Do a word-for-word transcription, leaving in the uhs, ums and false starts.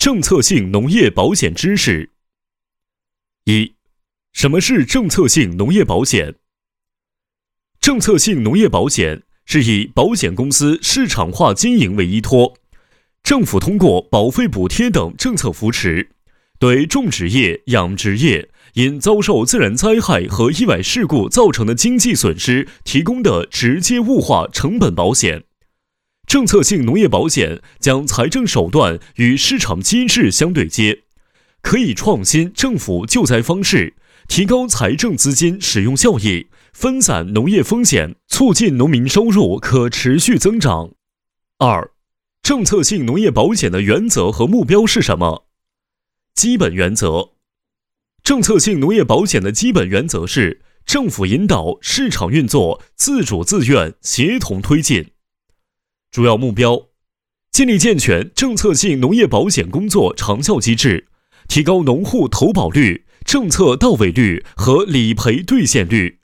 政策性农业保险知识。一、什么是政策性农业保险？政策性农业保险是以保险公司市场化经营为依托，政府通过保费补贴等政策扶持，对种植业、养殖业因遭受自然灾害和意外事故造成的经济损失提供的直接物化成本保险。政策性农业保险将财政手段与市场机制相对接，可以创新政府救灾方式，提高财政资金使用效益，分散农业风险，促进农民收入可持续增长。二、政策性农业保险的原则和目标是什么？基本原则。政策性农业保险的基本原则是政府引导，市场运作，自主自愿，协同推进。主要目标：建立健全政策性农业保险工作长效机制，提高农户投保率、政策到位率和理赔兑现率，